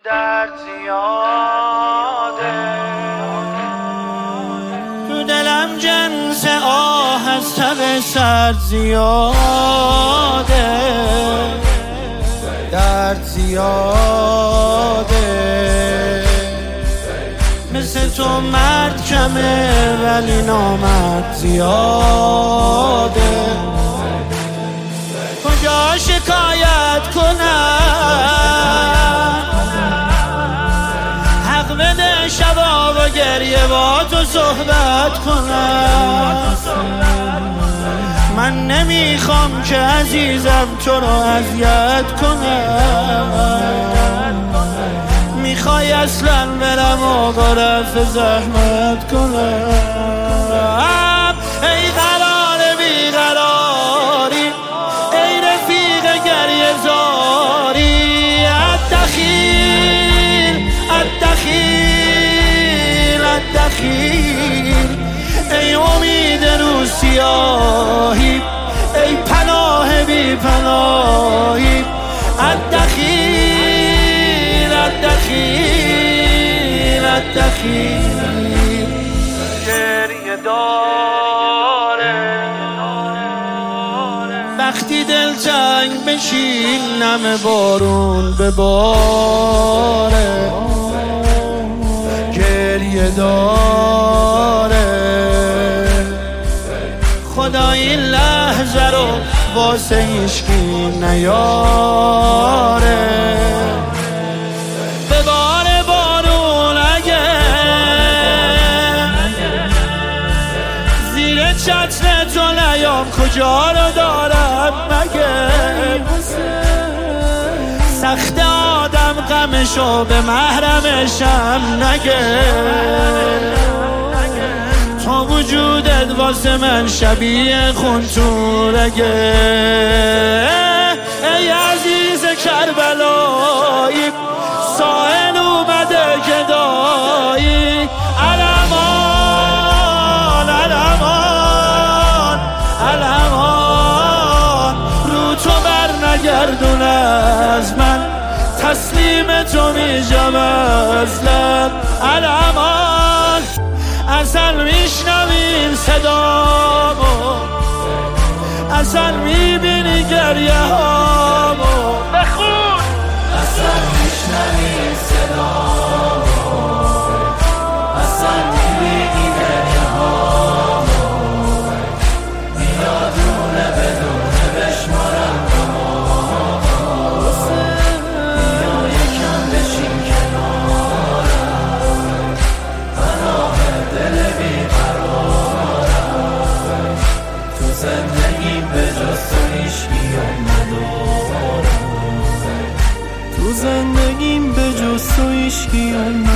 درد زیاده تو دلم جنس آه از تب سرد زیاده درد زیاده مثل تو مرد کمه ولی نامرد زیاده کجا شکایت کنم حق بده شبا و گریه با تو صحبت کنم من نمیخوام که عزیزم تو رو اذیت کنم میخوای اصلا برم و با رفع زحمت کنم ای قرار بیقراری ای رفیق گریه زاری الدخیل الدخیل الدخیل ای امید رو سیاهی ای پناه بی پناهی الدخیل الدخیل الدخیل گریه داره وقتی دل تنگ بشین نم بارون بباره گریه داره خدا این لحظه رو واسه هیچکی نیاره بباره بارون اگه زیر چتر تو نیام کجا رو دارم مگه سخت آدم غمشو به محرمشم نگه تو وجودت واسه من شبیه خون تو رگه ای عزیز کربلایی سائل اومده گدایی علمان علمان علمان رو تو بر نگردون از من تسلیم تو میشم اصلا علمان اصلا میشنوین صدامو اصلا میبینی گریه هامو بخون اصلا میشنوین صدامو اصلا میبینی گریه هامو میادونه بدونه بشمارم غمامو بیا یکم بشین کنارم پناه دل بیقرارم تو زندگیم به جز تو هیچکی ندارم تو زندگیم به جز تو هیچکی ندارم